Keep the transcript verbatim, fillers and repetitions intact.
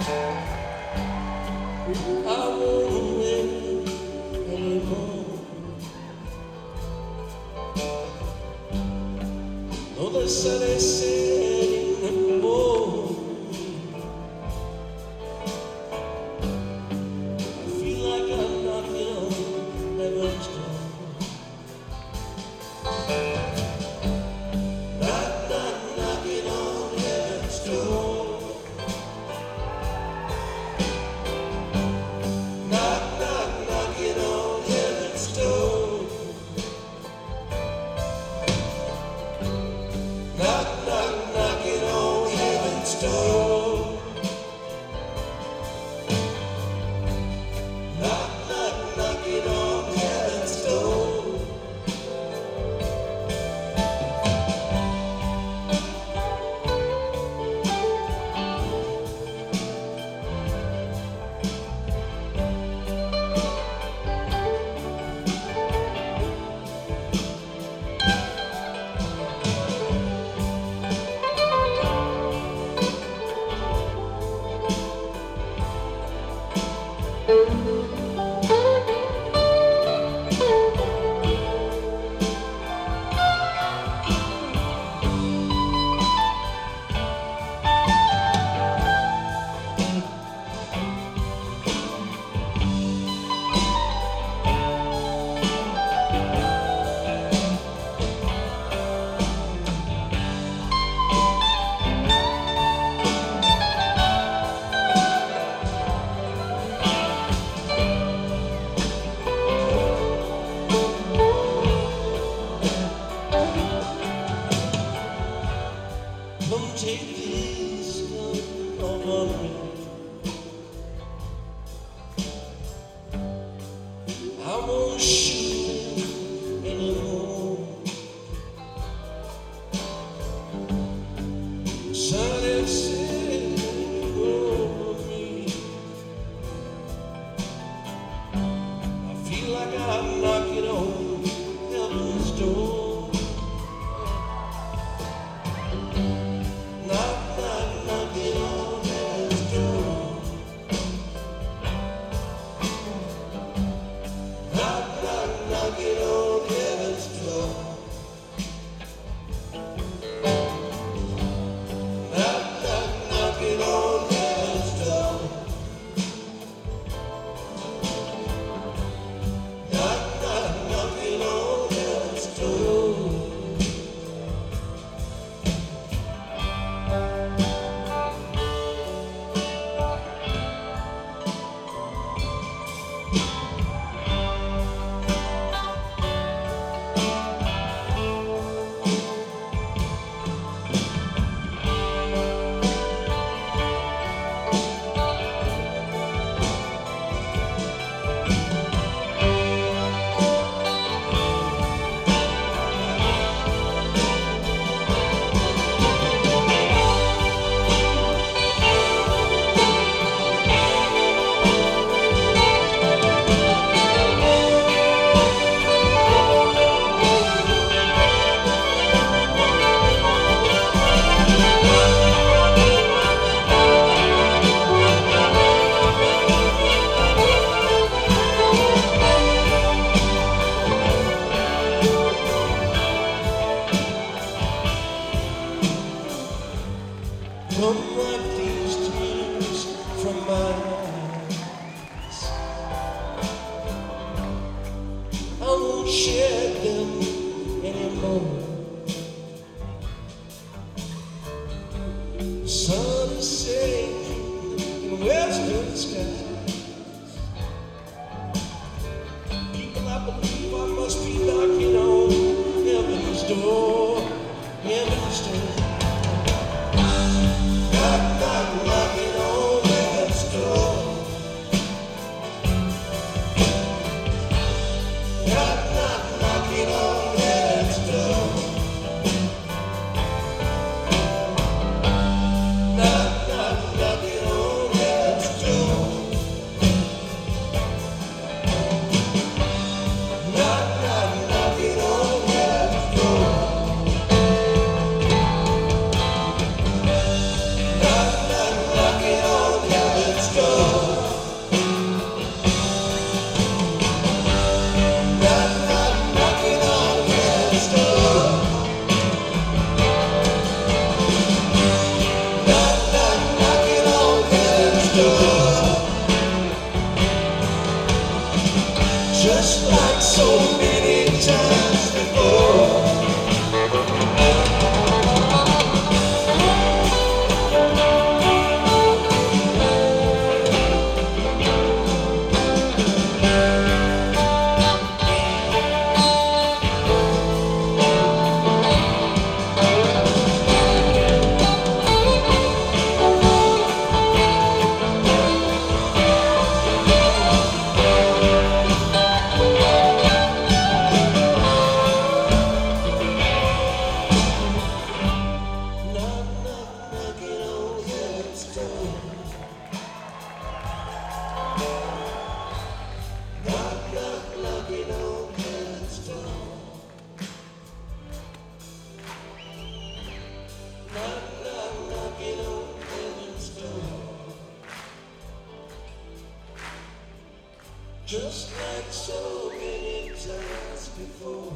I won't wait anymore. No, the sun is setting and more. I feel like I'm knocking on heaven's door. Knock, knock, knocking on heaven's door. Knock, knock, knocking on heaven's door. Knock, knock, knocking on heaven's door. Knock, knock, knocking on heaven's door. Come take this gun over me. I won't shoot him anymore. Sun is setting over me. I feel like I'm knocking on heaven's door. Knock, knock, knocking on heaven's door. Knock, knock, knocking on heaven's door. Knock, knock, knocking on heaven's door. Knock, knock, knocking on heaven's door. Come wipe these tears from my eyes. I won't shed them anymore. The sun is setting in western skies. People, I believe I must be knocking on heaven's door. Heaven's door. Knock, knock, knocking on heaven's door. Knock, knock, knocking on heaven's door. Knock, knock, knocking on heaven's door. just like so many times before.